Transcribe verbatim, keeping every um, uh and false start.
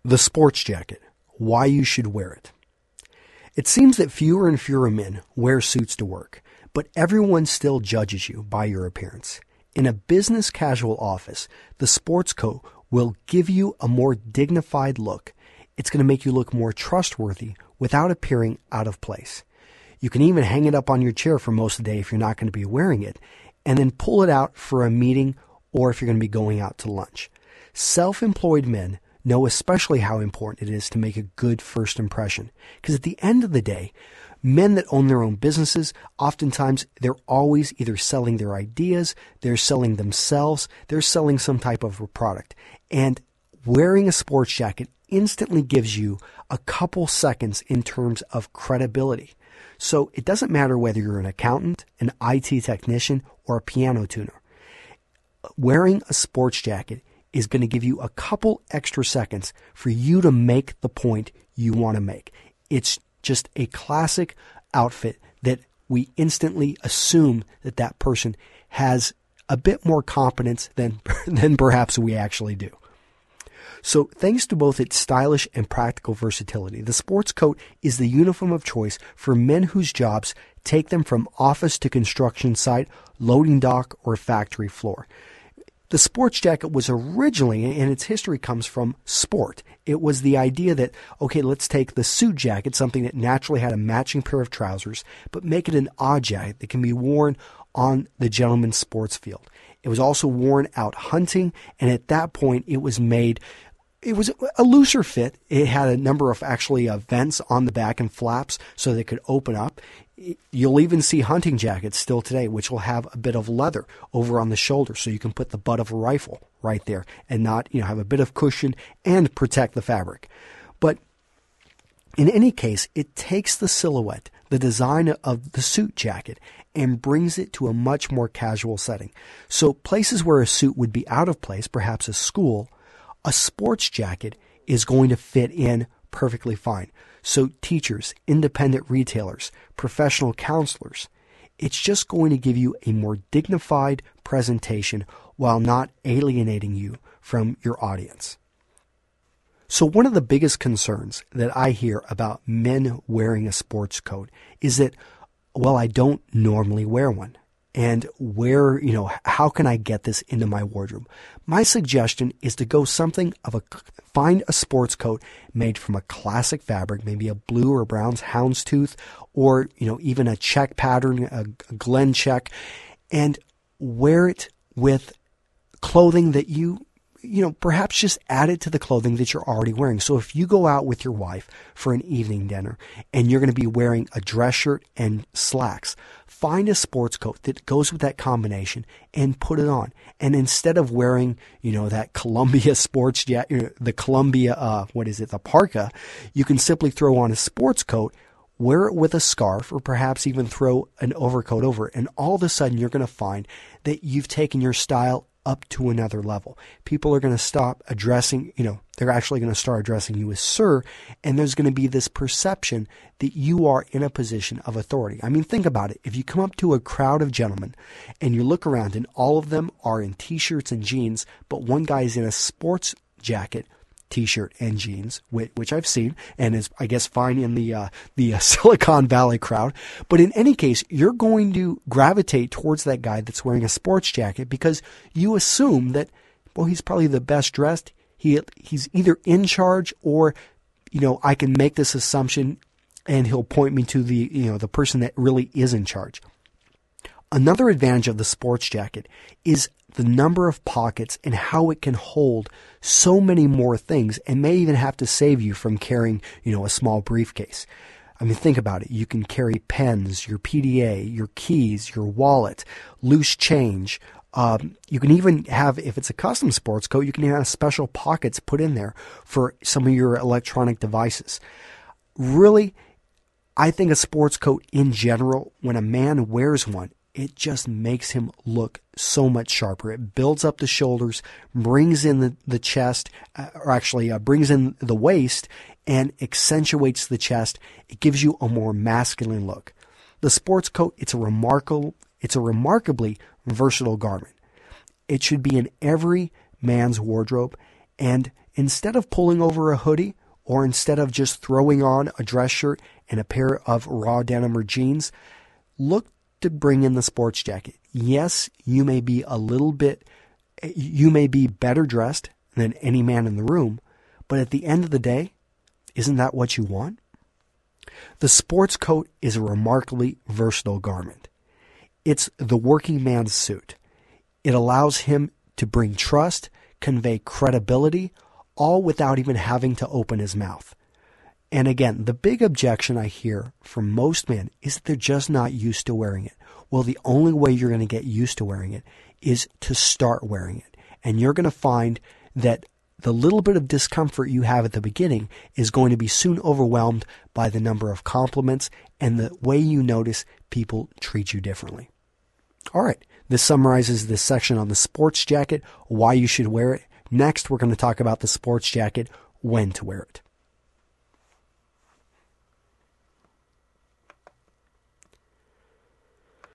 The sports jacket, why you should wear it. It seems that fewer and fewer men wear suits to work, but everyone still judges you by your appearance. In a business casual office, the sports coat will give you a more dignified look. It's going to make you look more trustworthy without appearing out of place. You can even hang it up on your chair for most of the day if you're not going to be wearing it, and then pull it out for a meeting or if you're going to be going out to lunch. Self-employed men know especially how important it is to make a good first impression. Because at the end of the day, men that own their own businesses, oftentimes they're always either selling their ideas, they're selling themselves, they're selling some type of a product. And wearing a sports jacket instantly gives you a couple seconds in terms of credibility. So it doesn't matter whether you're an accountant, an I T technician, or a piano tuner. Wearing a sports jacket is going to give you a couple extra seconds for you to make the point you want to make. It's just a classic outfit that we instantly assume that that person has a bit more competence than, than perhaps we actually do. So thanks to both its stylish and practical versatility, the sports coat is the uniform of choice for men whose jobs take them from office to construction site, loading dock, or factory floor. The sports jacket was originally, and its history comes from sport. It was the idea that, okay, let's take the suit jacket, something that naturally had a matching pair of trousers, but make it an odd jacket that can be worn on the gentleman's sports field. It was also worn out hunting, and at that point it was made, it was a looser fit. It had a number of actually uh, vents on the back and flaps so they could open up. You'll even see hunting jackets still today, which will have a bit of leather over on the shoulder so you can put the butt of a rifle right there and not, you know, have a bit of cushion and protect the fabric. But in any case, it takes the silhouette, the design of the suit jacket, and brings it to a much more casual setting. So places where a suit would be out of place, perhaps a school, a sports jacket is going to fit in perfectly fine. So teachers, independent retailers, professional counselors, it's just going to give you a more dignified presentation while not alienating you from your audience. So one of the biggest concerns that I hear about men wearing a sports coat is that, well, I don't normally wear one. And where, you know, how can I get this into my wardrobe? My suggestion is to go something of a, find a sports coat made from a classic fabric, maybe a blue or brown houndstooth, or, you know, even a check pattern, a, a Glen check, and wear it with clothing that you, you know, perhaps just add it to the clothing that you're already wearing. So if you go out with your wife for an evening dinner and you're going to be wearing a dress shirt and slacks, find a sports coat that goes with that combination and put it on. And instead of wearing, you know, that Columbia sports jacket, you know, the Columbia, uh, what is it, the parka, you can simply throw on a sports coat, wear it with a scarf, or perhaps even throw an overcoat over it. And all of a sudden you're going to find that you've taken your style up to another level. People are going to stop addressing, you know, they're actually going to start addressing you as sir, and there's going to be this perception that you are in a position of authority. I mean, think about it. If you come up to a crowd of gentlemen and you look around and all of them are in t-shirts and jeans, but one guy's in a sports jacket, t-shirt and jeans, which, which I've seen and is, I guess, fine in the uh, the uh, Silicon Valley crowd. But in any case, you're going to gravitate towards that guy that's wearing a sports jacket because you assume that, well, he's probably the best dressed. He he's either in charge or, you know, I can make this assumption and he'll point me to the, you know, the person that really is in charge. Another advantage of the sports jacket is the number of pockets and how it can hold so many more things and may even have to save you from carrying, you know, a small briefcase. I mean, think about it. You can carry pens, your P D A, your keys, your wallet, loose change. Um, you can even have, if it's a custom sports coat, you can even have special pockets put in there for some of your electronic devices. Really, I think a sports coat in general, when a man wears one, it just makes him look so much sharper. It builds up the shoulders, brings in the, the chest, uh, or actually uh, brings in the waist and accentuates the chest. It gives you a more masculine look. The sports coat, it's a remarkable, it's a remarkably versatile garment. It should be in every man's wardrobe, And instead of pulling over a hoodie, or instead of just throwing on a dress shirt and a pair of raw denim or jeans, look to bring in the sports jacket. Yes, you may be a little bit, you may be better dressed than any man in the room, but at the end of the day, isn't that what you want? The sports coat is a remarkably versatile garment. It's the working man's suit. It allows him to bring trust, convey credibility, all without even having to open his mouth. And again, the big objection I hear from most men is that they're just not used to wearing it. Well, the only way you're going to get used to wearing it is to start wearing it. And you're going to find that the little bit of discomfort you have at the beginning is going to be soon overwhelmed by the number of compliments and the way you notice people treat you differently. All right, this summarizes this section on the sports jacket, why you should wear it. Next, we're going to talk about the sports jacket, when to wear it.